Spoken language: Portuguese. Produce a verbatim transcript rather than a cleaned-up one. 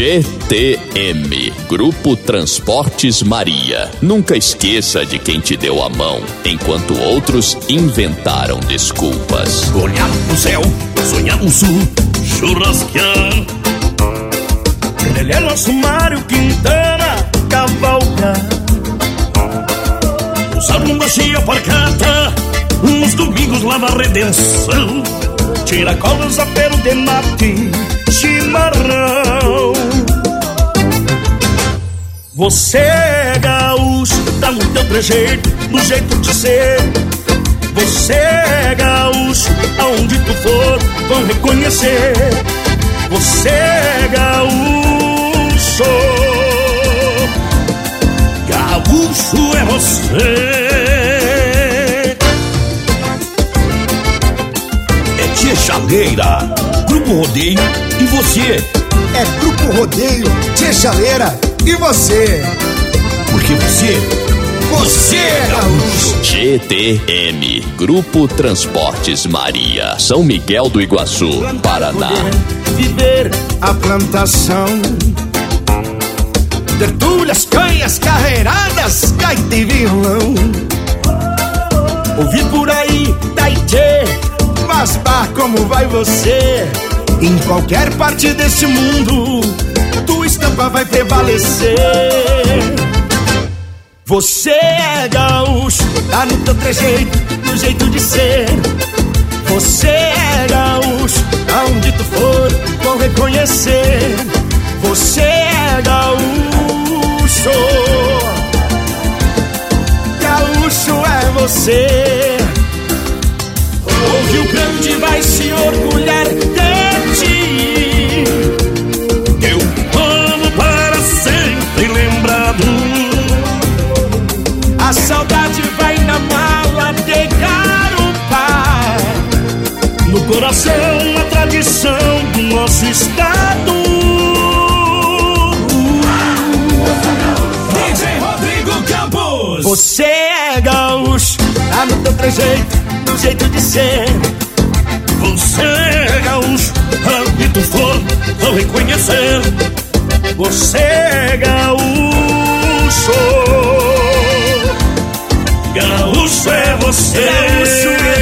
G T M, Grupo Transportes Maria. Nunca esqueça de quem te deu a mão, enquanto outros inventaram desculpas. Olhar pro céu, sonhar no sul, churrasquear. Ele Sumário Quintana, cavalgar. Usar uma cheia porcata, nos domingos lá na Redenção. Tira colas a pelo de mate, chimarrão. Você é gaúcho, tá no teu trejeito, no jeito de ser. Você é gaúcho, aonde tu for, vão reconhecer. Você é gaúcho, gaúcho é você. É Tia Chaleira, Grupo Rodeio e você. É Grupo Rodeio, Tia Chaleira e você. Porque você... Você é gaúcho. G T M, Grupo Transportes Maria, São Miguel do Iguaçu, Paraná. Viver a plantação, tertúlias, canhas, carreiradas, gaita e violão. Ouvir por aí, Taitê, mas pá, como vai você? Em qualquer parte desse mundo, tua estampa vai prevalecer. Você é gaúcho, tá no teu trejeito, no jeito de ser. Você é gaúcho, aonde tu for, vão reconhecer. Você é gaúcho, gaúcho é você. O Rio Grande vai se orgulhar de ti. Teu povo para sempre lembrado. A saudade vai na mala de garupa. No coração, a tradição do nosso estado. D J Rodrigo Campos. Você é gaúcho, tá no teu trejeito, no jeito de ser. Você é gaúcho, onde tu for, vão reconhecer. Você é gaúcho, gaúcho é você. gaúcho é